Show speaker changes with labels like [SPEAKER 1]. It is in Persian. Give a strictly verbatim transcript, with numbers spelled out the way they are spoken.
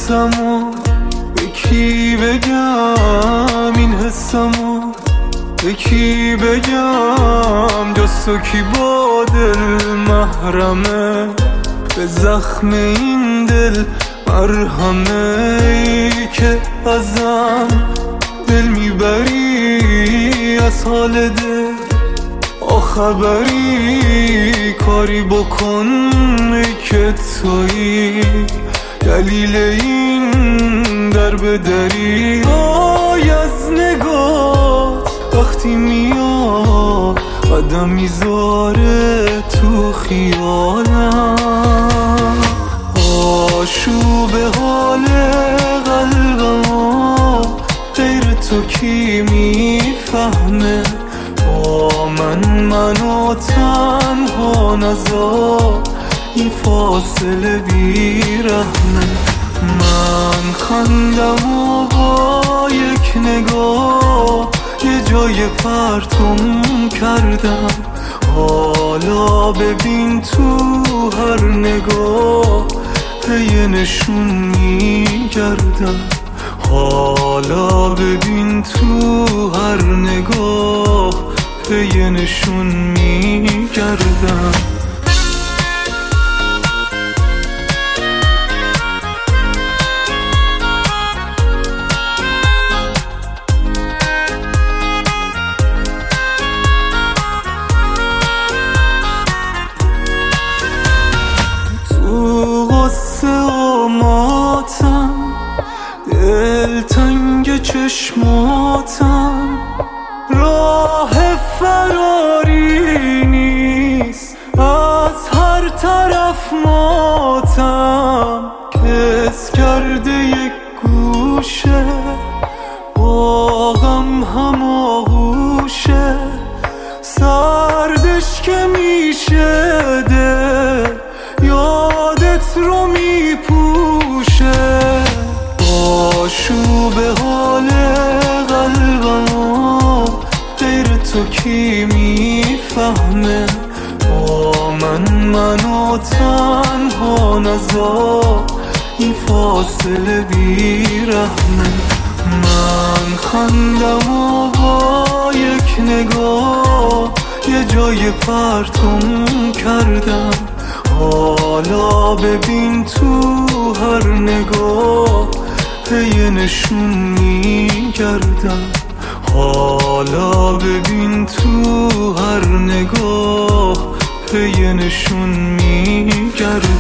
[SPEAKER 1] حسمو به کی بگم، این حسمو به کی بگم، جز تو کی با دل محرمه، به زخم این دل مرهمه. ای که ازم دل میبری، از حال دل آخبری، کاری بکن ای که تویی دلیل این در بدری. آی از نگات وقتی میاد قدم میذاره تو خیالم، آشوب حال قلبم غیر تو کی میفهمه، با من منو تنها نذار، این فاصله بیرحمه. من خندم و با یک نگاه یه جای پرتم کردم، حالا ببین تو هر نگاه پی نشون میگردم، حالا ببین تو هر نگاه پی نشون میگردم. تو غصه و ماتم، دلتنگ چشماتم، راه فراری نیست، از هر طرف ماتم. کس کرده یک گوشه با غم هماغوشه، سردش که میشه دل یادت رو میپوشه، آشوب حال قلبم غیر تو کی میفهمه، با من منو تنها نذار، این فاصله بیرحمه. من خندم و با یک نگاه یه جای پرتم کردم، حالا ببین تو هر نگاه پی نشون میگردم، حالا ببین تو هر نگاه پی نشون میگردم.